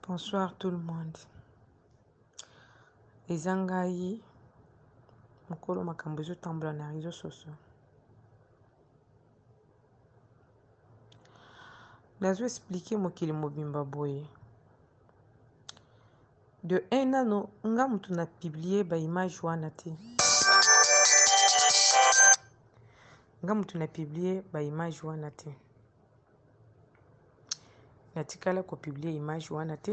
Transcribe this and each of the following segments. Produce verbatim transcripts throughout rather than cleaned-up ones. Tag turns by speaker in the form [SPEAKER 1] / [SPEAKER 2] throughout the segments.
[SPEAKER 1] Bonsoir tout le monde. Eza ngai mokolo makambo ezotambola na réseaux sociaux. Nazo expliquer mokili mobimba boye. De un ano nga mutu na publier ba image wana te. Nga mutu na publier ba image wana te. Natikala ko publier image wana te.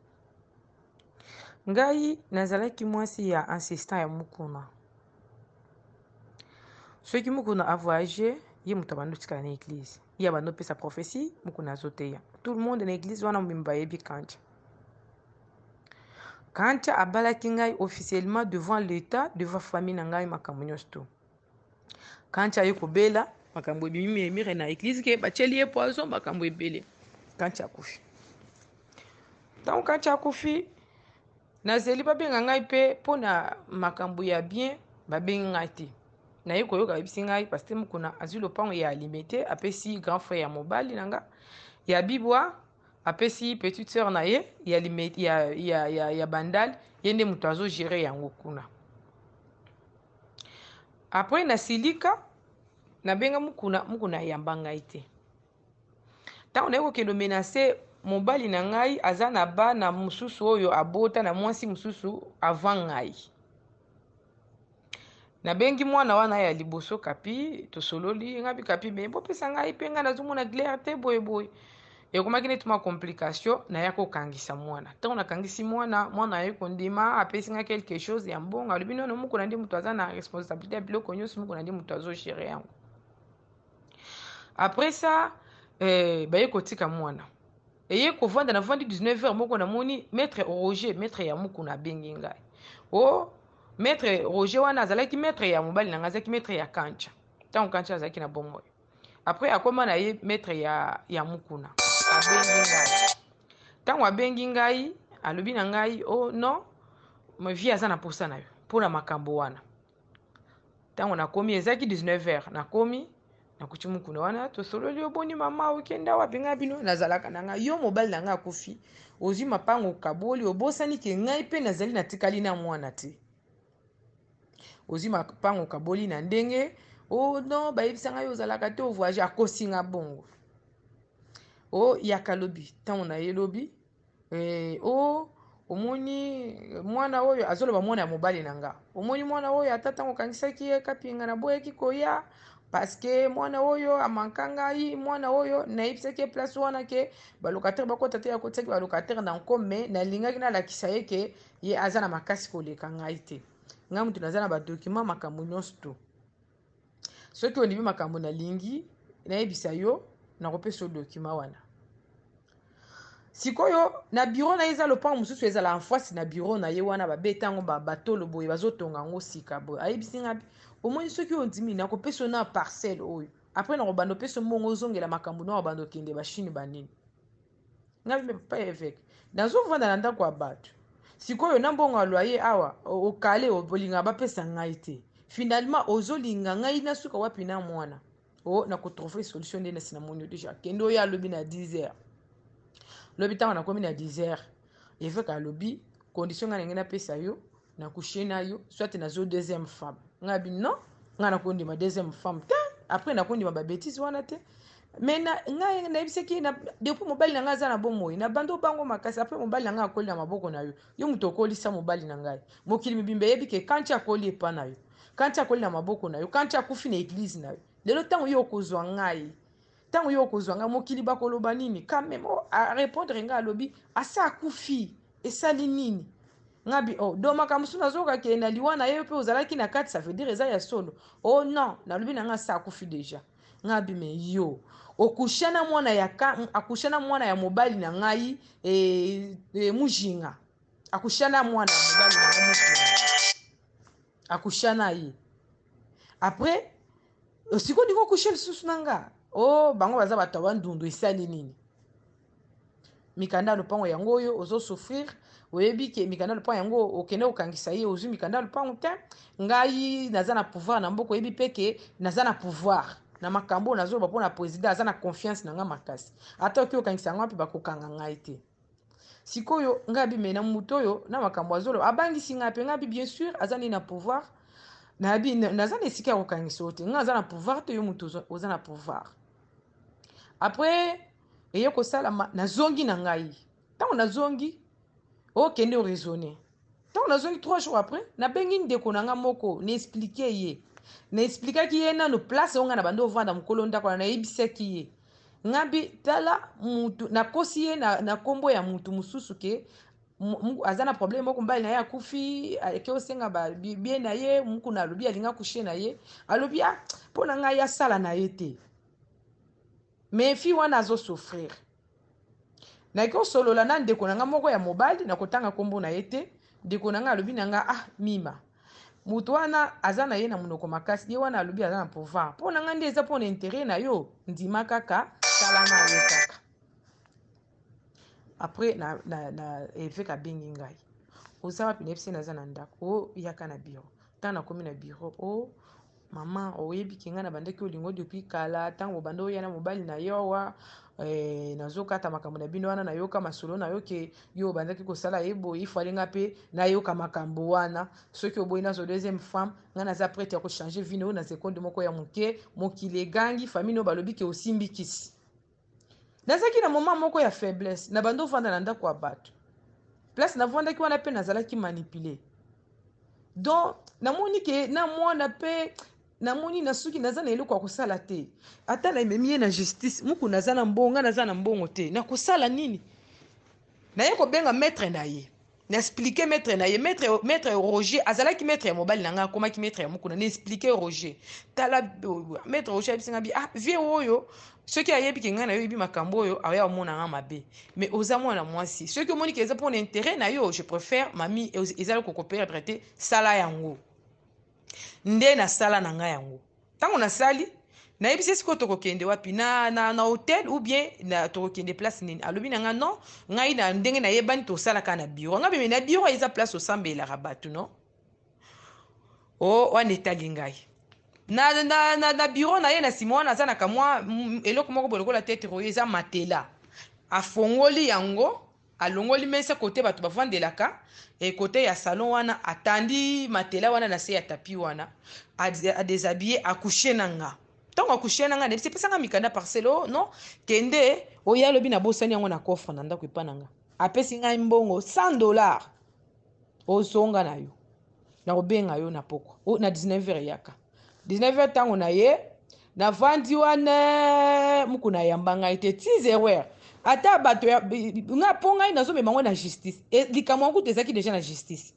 [SPEAKER 1] Ngai nazalaki mwasi ya assistant ya mukuna. Soki mukuna a voyagé, ye mutu abando tikala na église. Ye abando pesa prophétie, mukuna azoteya. Tout le monde na église wana mbimba yebi kanja. Kanja abalaki ngai officiellement devant l'état, devant famille na ngai makambo nyonso to. Kanja ye kobela makambo ebimi mire na église ke bacheli ye poison makambo ebele. Kanja akufi. Tant Kanja akufi nazeli babenga ngai pe pona makambo ya bien babenga ngai te. Na ye koyoka yebisi ngai parce que mukuna azwi lopango ya limité apesi grand frère ya mobali nanga ya bibwa apesi petite sœur na ye ya limité ya ya ya, ya bandal yende mutu azo gérer yango kuna. Après na silika na benga mukuna mukuna yamba ngai te. Tant on a kokendo menacer mobali na ngai aza na ba na mususu oyo abota na mwasi mususu avant ngai. Na bengi mwana wana ya liboso kapi tosololi ngabi kapi me bo pesa ngai pe nga nazomona clair te boye boye. Ekomaki neti ma complication na ya kokangisa mwana. Tant na kangisi mwana mwana ye kondima apesi nga quelque chose ya mbonga lobi nono mukuna ndi mutu aza na responsabilité ya biloko nyonso mukuna ndi mutu azo gérer yango. Après ça eh ba ye kotika mwana. Eye kovanda na vandi dix-neuf heures moko na moni maître Roger maître ya mukuna bengi ngai. Oh maître Roger wana azalaki maître ya mobali na ngazaki maître ya Kanja. Tant Kanja azalaki na bomoi. Après akoma na ye maître ya ya mukuna. Abengi ngai. Tant abengi ngai alobi na ngai oh non ma vie aza na posa na yo pona makambo wana. Tant na komi ezaki dix-neuf heures na komi na kuchi mukuna wana to sololi oboni mama okenda wapi nga bino nazalaka na ngai yo mobali na ngai akufi ozi mapango kaboli obosani ke ngai pe nazali na tikali na mwana te. Ozi mapango kaboli na ndenge oh non bayebisa ngai ozalaka te o voyage akosinga bongo. Oh yakalobi tant na yelobi eh oh omoni mwana oyo azoloba mwana ya mobali na nga. Omoni mwana oyo atata ngokangisaki ye kapinga na boyeki koya parce que mwana oyo amanka ngai mwana oyo nayebisaki place wana ke balocataire bakota te ya kotiaki balocataire na nkome nalingaki nalakisa ye ke ye aza na makasi koleka ngai te. Ngai mutu naza na badocument makambo nyonso to. Soki ondimi makambo nalingi nayebisa yo nakopesa document wana. Sikoyo na bureau na eza lopango mususu ezala en face na bureau na ye wana babetango ba batolo boye bazotonga ngo sika boye ayebisi ngai omoni soki ondimi nakopesa na parcelle oyo après na kobando pesa mbongo ozongela makambo na bando kende bashini banini ngai me papa évêque nazovanda na ndako ya bato sikoyo na mbongo ya loyer awa okale obolinga bapesa ngai te finalement ozolinga ngai na suka wapi na mwana o na ko trouver solution ndena sina moni déjà kendo ya lobi na dix heures lobi tanga na komi na dix heures évêque a lobi condition nga ngena pesa yo na coucher na yo soit na zo deuxième femme ngabi non nga na kondi ma deuxième femme te après na kondi ma ba bêtise wana te mais na nga na ebiseki na depuis mobali na nga za na bomoi na bando bango makasi après mobali na nga akoli na maboko na yo yo muto okoli sa mobali na ngai mokili mibimbe yebi ke kanti akoli epa na yo kanti akoli na maboko na yo kanti akufi na église na yo lelo tango yo kozwa ngai tango yo kozwa ngai mokili bakoloba nini quand même a répondre nga alobi asa akufi esali nini ngabi oh do makambo suna zoka ke na liwana ye pe ozalaki na kati ça veut dire eza ya solo oh non na lobi na nga sa akufi déjà ngabi me yo okushana mwana ya ka akushana mwana ya mobali na ngai e, e mujinga akushana mwana ya mobali na ngai mujinga akushana ye après osiko diko kushel susu nanga oh bango baza bato bandundu esali nini mikanda lopango yango oyo ozo souffrir oyebi ke mikanda lopango yango okende okangisa ye ozwi mikanda lopango te ngai naza na pouvoir na mboko oyebi peke naza na pouvoir na makambo nazoloba mpona président aza na confiance na nga makasi ata oki okangisa yango mpe bakokanga ngai te sikoyo ngabi mena mutoyo na makambo azolo abangisi ngapi ngabi bien sûr azani na pouvoir na bi nazana esika ko kangisa ote ngaza na pouvoir to yo muto oza na pouvoir après eye ko sala na zongi na ngai tango na zongi o kende o raisonner tango na zongi trois jours après na bengi ndeko na nga moko na expliquer ye na expliquer ki ye na no place onga na bando vanda mukolo ndako na yebisaki ye ngabi tala mutu na kosi ye na, na kombo ya mutu mususu ke aza na problème moko mbali na ye akufi ake osenga ba bien na ye muku na alobi alinga kushe na ye alobi a mpo na ngai asala na ye te mais fi wana azo souffrir na ko solola na ndeko na nga moko ya mobali na kotanga kombo na ye te ndeko na nga alobi na nga ah mima mutu wana aza na ye na munoko makasi ye wana alobi aza na pouvoir mpo na nga nde eza mpo na intérêt na yo ndima kaka sala na ye kaka après na na na évêque abengi ngai osala pene pese naza na ndako o yaka na bureau tana komi na bureau o mama oyebi kinga na bandeki olingo depuis kala tango bando yana mobali na yo wa eh nazokata makambo na bino wana na yoka masolo na yo ke yo bandaki kosala yebo ifalinga pe na yoka makambo wana soki oboyi na zo deuxième femme nga naza prête ya ko changer vino na seconde moko ya muke mokile gangi famille no balobi ke osimbi kisi nazaki na moment moko ya faiblesse na bando vanda na ndako ya bato place na vanda ki wana pe nazalaki manipuler donc namoni ke na mwana pe namoni na suki naza na eloko ya kosala te ata na ememi ye na justice muku naza na mbongo naza na mbongo te na kosala nini na ye kobenga maître na ye na expliquer maître na ye maître maître Roger azalaki maître ya mobali na nga akomaki maître ya muku na expliquer Roger tala maître Roger abisinga bi ah vie oyo soki ayebi ke nga na yo yebi makambo oyo aya omona nga mabe mais oza mwana mwasi soki omoni ke eza pour intérêt na yo je préfère mami ezali kokopera traiter sala yango nde na sala na nga yango tango na sali na yebisi siko tokokende wapi na na na hotel ou bien na tokokende place nini alobi na nga non ngai na ndenge na yebani to sala ka na bureau nga be na bureau eza place osambela rabatu no o wana etali ngai na na na na bureau na ye na simona aza na kamwa eloko moko bolokola tete roye eza matela afongoli yango alongoli mesa kote bato bavandelaka e kote ya salon wana atandi matela wana na se ya tapi wana a déshabiller accoucher nanga tango accoucher nanga ne sepesa nga mikanda parcelo non kende oya lobi na bosani yango na coffre na ndako epa nanga apesi ngai mbongo cent dollars osonga na yo na kobenga yo na poko o na dix-neuf heures yaka dix-neuf heures tango na ye na vandi wana muku na yamba ngai te six heures ata bato nga po ngai nazomema ngo na justice likambo yango ezalaki déjà na justice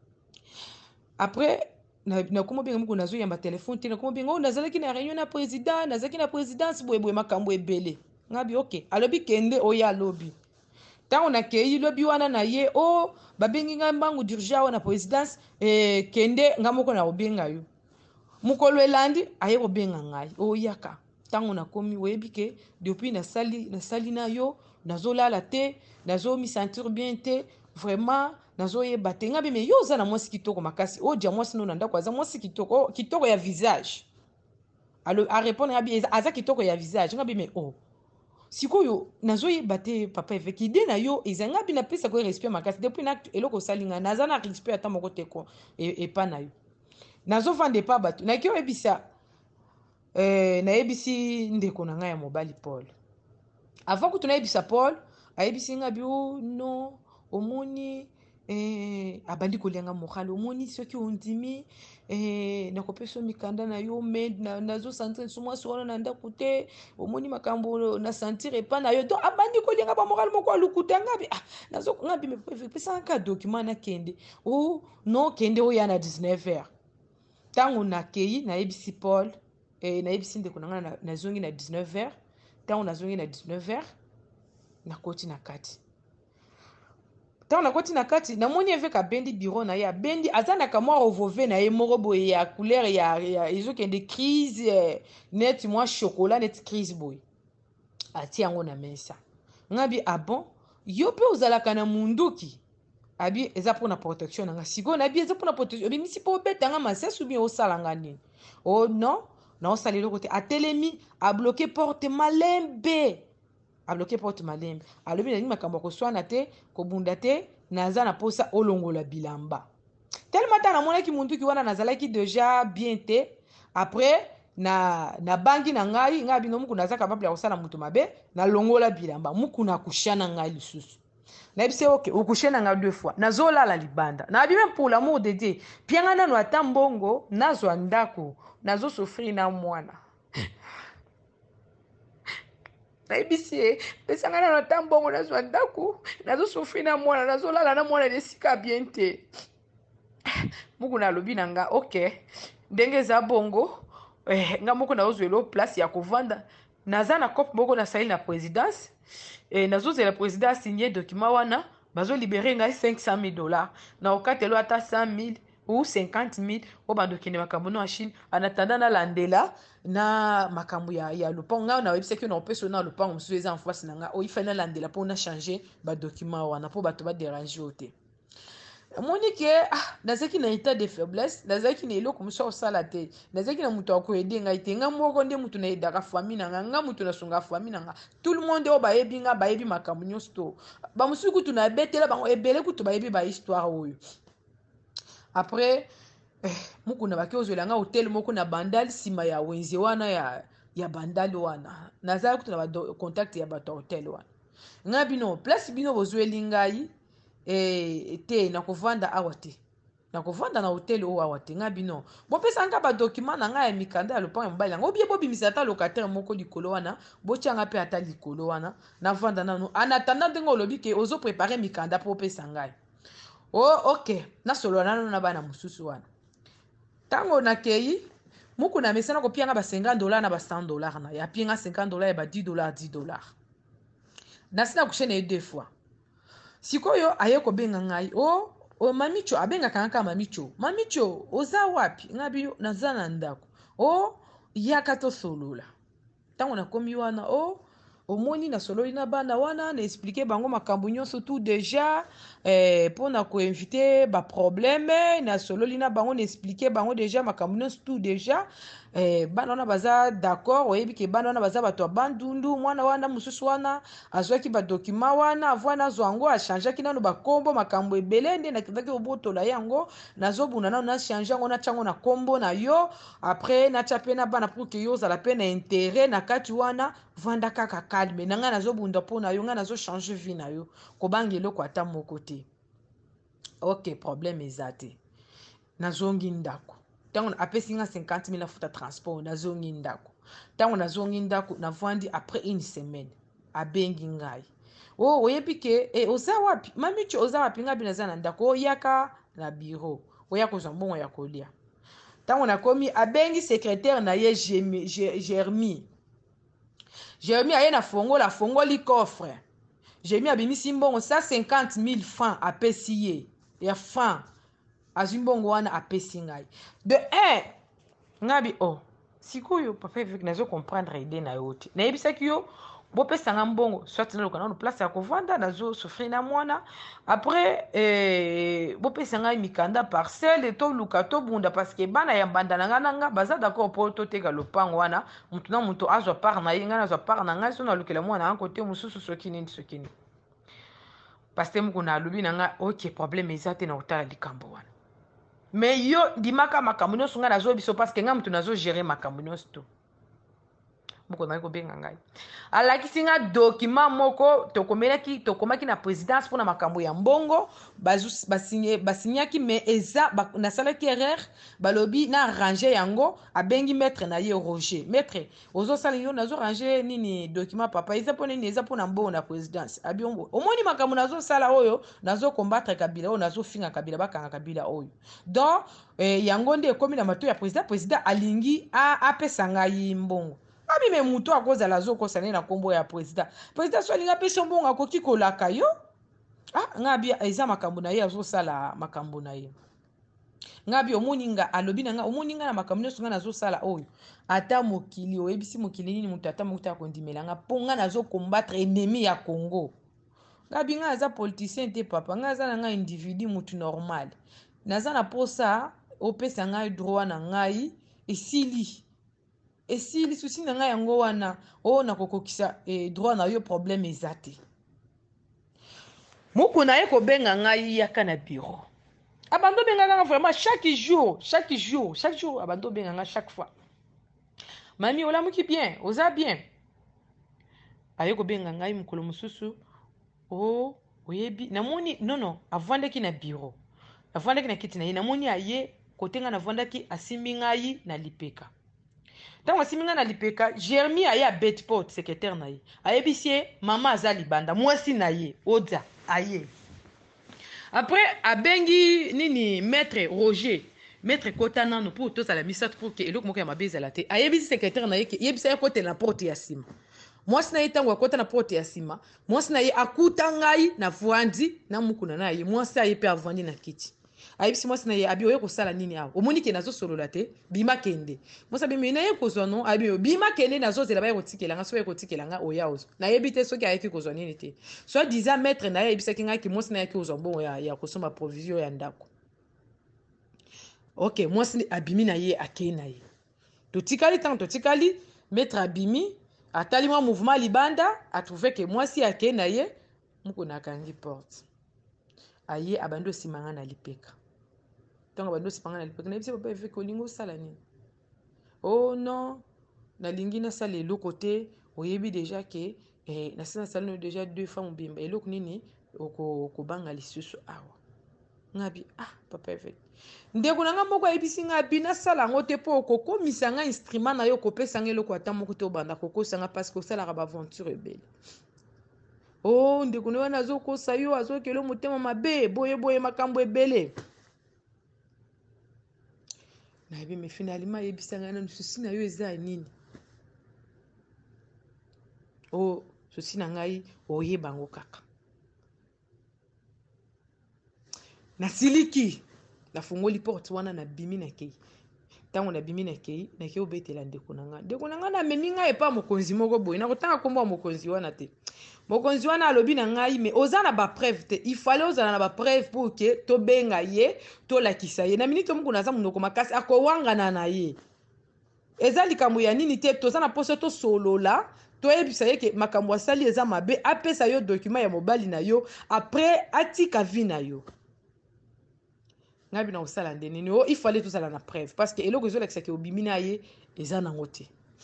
[SPEAKER 1] après nakoma benga muku nazoyamba telefone te nakoma benga o nazalaki na réunion na président nazalaki na présidence boyeboye makambo ebele ngabi ok alobi kende oyo alobi tango nakei lobi wana na ye o babengi ngai mbangu d'urgence na présidence eh, kende nga moko na kobenga yo mukolo elandi aye kobenga ngai oyaka tango nakomi oyebi ke depuis nasali nasali na yo nazolala te nazomi sentir bien te vraiment nazoyeba te ngabi me yo oza na mwasi kitoko makasi odia mwasi no na ndako aza mwasi kitoko kitoko ya visage alo a répondre ngabi aza kitoko ya visage ngabi me oh sikoyo nazoyeba te papa eveki ide na yo eza ngabi napesa ko respect makasi depuis na eloko osalinga naza na respect ata moko te ko epa na yo nazovande pa bato nakio ebisa eh, nayebisi ndeko na ngai ya mobali Paul avant kutu nayebisa Paul ayebisi ngabi o non omoni eh, abandi kolenga moral omoni soki ondimi eh, nakopesa mikanda na yo me nazo sentir suma sona na ndako te omoni makambo na sentir epa na yo donc abandi kolenga ba moral moko alukuta ngabi ah nazo ngabi me pesa ka document na kende o non kende o ya na dix-neuf heures tango nakei nayebisi Paul eh, nayebisi ndeko na nga na, nazongi na dix-neuf heures tango nazongi na dix-neuf heures nakoti na kati tango nakoti na kati namoni eveke abendi bureau na ye abendi aza na kamwa ovove na ye moko boye ya couleur ya, ya ezokende crise eh, net mwa chocolat net crise boye atia yango na mesa ngabi ah bon yo pe ozalaka na munduki abi eza pour na protection nanga siko na bi eza pour na protection abi misi po beta nga masese ou bien osala nga nini oh non na osala eloko te atelemi a bloqué porte malembe a bloqué porte malembe alobi na makambo ko swana te ko bunda te naza na posa olongola bilamba tellement ta na monaki muntu ki wana nazalaki déjà bien te après na na bangi na ngai ngai bino muku naza capable ya kosala mutu mabe na longola bilamba muku na kushana ngai lisusu na bise okay ukushana ngai deux fois nazolala libanda na bi même pour l'amour de Dieu pianga nanu ata mbongo nazwa ndako nazo souffrir na mwana na bise pesa ngai nanu ata mbongo nazwa ndako nazo souffrir na mwana nazolala na mwana desika bien te muku na lobi na nga okay ndenge za bongo eh, nga moko naozwelo place ya kovanda naza na cope moko na saili na présidence eh, nazozela président signé document wana bazo libérer ngai cinq cent mille dollars na okatelo ata cent mille ou cinquante mille o bandokende makambo no ya Chine en attendant na landela na makambo ya ya lopango nga na website na opeso na lopango mosusu eza en face na nga o ifana landela po na changer ba document wana po bato ba déranger ote moni ke ah nazaki na état de faiblesse nazaki na eloko muso osala te nazaki na mutu akoyede ngai te nga moko nde mutu na edaka famille na nga nga mutu na songa famille na nga tout le monde o bayebi nga bayebi makambo nyonso to ba musu kutu na betela bango ebele kutu bayebi ba histoire oyo après eh, muku na baki ozwela nga hotel moko na bandali sima ya wenze wana ya ya bandali wana nazali kutu na ba contact ya bato hotel wana nga bino place bino bozweli ngai eh te na kovanda awa te na kovanda na hotel o awa te nga bino bopesa nga ba document na nga ya mikanda ya lopango mbali ngo bie bobimisa ata locataire moko likolo wana botianga pe ata likolo wana na vanda nanu en attendant ndengo olobi ke ozo préparer mikanda po pesa ngai oh okay na solo nanu na bana mususu wana tango na kei muku na mesana ko pianga ba cinquante dollars na ba cent dollars na ya pianga cinquante dollars ya ba dix dollars dix dollars na sina kushene deux fois sikoyo aye ko benga ngai o o mamicho abenga kanaka mamicho mamicho oza wapi ngabi nazana ndako o yakato solola tango na komi wana o omoni na sololi na bana wana na expliquer bango makambo nyonso tout déjà eh pona ko inviter ba problème na sololi na bango na expliquer bango déjà makambo nyonso tout déjà eh bana wana baza d'accord oyebi ke bana wana baza bato bandundu mwana wana mususu wana azwaki ba document wana avana zwango a changer kinano ba kombo makambo ebele nde na kitaki obotola yango nazobuna na na changer ngo na chango na kombo na yo après na chape na bana pour que yo za la peine intérêt na kati wana vanda kaka calme na nga nazobunda pona yo nga nazo changer vie na yo ko bangelo ko ata moko te OK problème ezate nazongi ndako tango apesi nga cinquante mille futa transport nazongi ndako tango nazongi ndako na vandi après une semaine abengi ngai oh oyebi ke e oza wapi mamicho oza wapi ngabi nazana ndako oyaka na bureau oyako zambongo ya kolia tango nakomi abengi secrétaire na ye Jeremy Jeremy aye na fongola fongoli coffre Jeremy abimisi mbongo cent cinquante mille francs apesi ye ya francs azimbongo wana apesi ngai de un ngabi oh sikoyo papa veut nazo comprendre idée na yote na yebisaki yo bopesa nga mbongo soit na lokana no place ya kovanda nazo souffrir na mwana après eh bopesa nga mikanda parcelle to luka to bunda parce que bana ya banda na nga nanga baza d'accord pour to teka lopango wana mutu na mutu azwa part na yenga azwa part na nga so na lokela mwana en côté mususu sokini sokini parce que muku na lobi na nga OK problème ezate na otala likambo wana mais yo dimaka makambo nyonso nga nazo biso parce que nga mutu nazo gérer makambo nyonso to moko na ko benga ngai alakisi nga document moko tokomelaki tokomaki na présidence pour na makambo ya mbongo basigné basignaki mais eza na salaki erreur balobi na ranger yango abengi maître na ye Roger maître ozo sala yo nazo ranger nini document papa eza pona nini eza pona mbongo na présidence abiongo omoni makambo nazo sala oyo nazo combattre Kabila oyo nazo finga Kabila bakanga Kabila oyo donc eh, yango nde ekomi na mato ya président président alingi a apesa ngai mbongo abi me muto akoza la zo kosane na kombo ya président président so linga peso mbongo akoki kolaka yo ah ngabi eza makambo na ye azo sala makambo na ye ngabi omoni nga alobi na nga omoni nga na makambo nyonso nga nazo sala oyo ata mokili oyebisi mokili nini muto ata mokuta kondimela nga ponga nazo combattre ennemi ya Congo ngabi nga aza politicien te papa nga aza na nga individu mutu normal naza na posa opesa nga droit na ngai esili et si les soucis na ngai yango wana o na kokokisa e droit na yo problème ezate mukuna ye ko benga ngai yaka na bureau abando benga nga vraiment chaque jour chaque jour chaque jour abando benga nga chaque fois mami olamuki bien oza bien aye ko benga ngai mukolo mususu o oyebi namoni non non avandaki na bureau avandaki na kiti na ye namoni aye kote nga navandaki asimbi ngai na lipeka ntango asimbi ngai na lipeka Jeremy aye a Bedport secrétaire na ye ayebisi ye mama aza libanda mwasi na ye oza aye après abengi nini maître Roger maître kota nano pour tozala misato pour ke eloko moko ya mabe ezala te ayebisi secrétaire na ye ke yebisa ye kotela na porte ya nsima mwasi na ye ntango akota na porte ya nsima mwasi na ye akuta ngai na vwandi na mukuna na ye mwasi aye mpe avwandi na kiti ayebisi mwasi na ye abi oye kosala nini awa omoni ke nazosolola te bima kende mwasi abimi na ye kozwa no abi bima kende nazozela baye kotikela nga so baye kotikela nga oya ozo nayebi te soki ayeki kozwa nini te so diza maître na ye ayebisaki ngai ke mwasi na ye ki kozwa mbongo ya, ya kosomba provision ya ndako ok mwasi abimi na ye akei na ye totikali ntango totikali maître abimi atali mwa mouvement libanda atrouve ke mwasi akei na ye mukuna akangi porte aye abando simanga na lipeka ntango abando simanga na lipeka nayebisi papa efe kolingi osala nini oh non nalingi nasala eloko te oyebi deja ke eh, nasi nasala no deja deux fois mobimba eloko nini okobanga lisusu awa ngabi ah papa efe ndeko na nga moko ayebisi nga bi nasala yango te mpo okokomisa nga instrument na yo okopesa nga eloko ata moko te obanda kokosanga parce que osalaka baaventure ebele oh ndeko na wana azokosa yo azokela motema mabe boye boye makambo ebele nayebi me finalement ayebisa nga nanu susi na yo eza nini oh susi na ngai oyeba ngo kaka nasiliki nafungoli porte wana nabimi na kei ntango nabimi na kei nakei obetela ndeko na nga ndeko na nga namemi ngai epa mokonzi moko boye nakotanga kombo ya mokonzi wana te mokonzi wana alobi na ngai me oza na bapreuve te ifale ozala na bapreuve pour ke tobenga ye tolakisa ye na miniti omukuna aza monoko makasi akowangana na ye eza likambo ya nini te toza na poso tosolola toyebisa ye ke makambo asali eza mabe apesa yo document ya mobali na yo après atika vi na yo ngabi na osala nde nini o ifale tozala na preuve parce que eloko ezolakisa ke obimi na ye eza nango te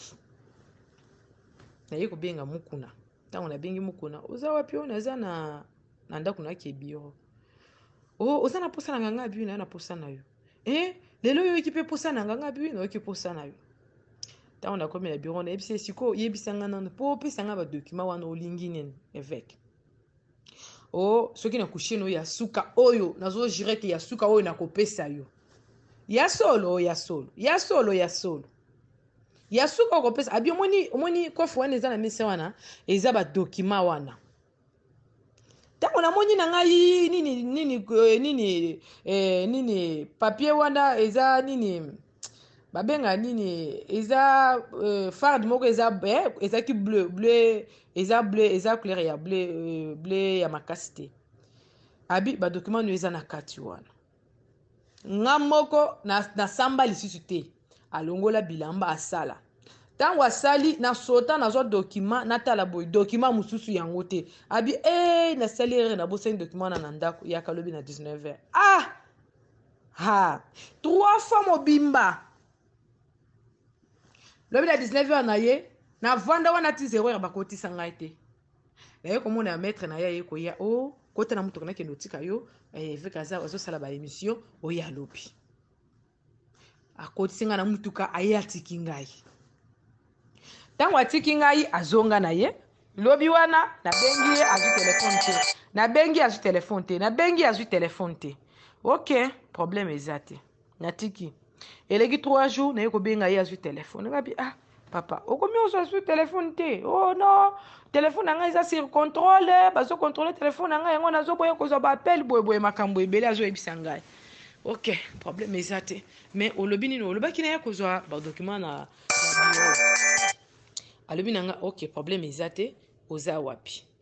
[SPEAKER 1] naye kobenga mukuna ntango nabengi mukuna oza wapi oyo naza na na ndako nayaki ebiro o oza na posa na nga nga biwi nayo na posa na yo e lelo oyo oyoki mpe posa na nga nga biwi nayoki posa na yo ntango nakomi na biro nayebisa ye sikoyo oyebisanga nano mpo opesanga badokima wana olingi nini eveke o soki nakushie no ya suka oyo nazojire ke ya suka oyo nakopesa yo ya solo ya solo ya solo ya solo ya suka okopesa abi omoni omoni kofu wana eza na mesa wana eza badokima wana ntango namoni na ngai nini nini nini eh, nini papier wana eza nini babenga nini eza euh, farde moko eza eh, ezaki bleu bleu eza bleu eza couleur ya bleu euh, bleu ya makasi te abi badokima no eza na kati wana nga moko na, na samba lisusu te alongola bilamba asala ntango asali nasota nazwa dokima natala boye dokima mosusu yango te abi e nasali ere nabosani dokima wana na ndako yaka lobi na dix-neuf heures ah ha trois fois mobimba lobi na dix-neuf heures na ye navanda wana ti zero heure bakotisa ngai te naye komona ya maître na ye aye koya o kota na motoka nakende otika yo eveke aza azosala baémission oyo alobi akotisi ngai na motuka aye atiki ngai ntango atiki ngai azonga na ye lobi wana nabengi ye azwi telefone te nabengi azwi telefone te nabengi azwi telefone te ok problème eza te natiki eleki trois jours naye kobenga ye azwi telefone ngabi ah papa okomi ozo azwi telefone te oh non telefone na ngai eza sur contrôle bazocontrôle telefone na ngai yango nazoboya kozwa baapele boyeboye makambo ebele azoyebisa ngai ok problème eza te mais olobi nini olobaki na ye kozwa badocument na biro alobi na nga ok problème eza te oza wapi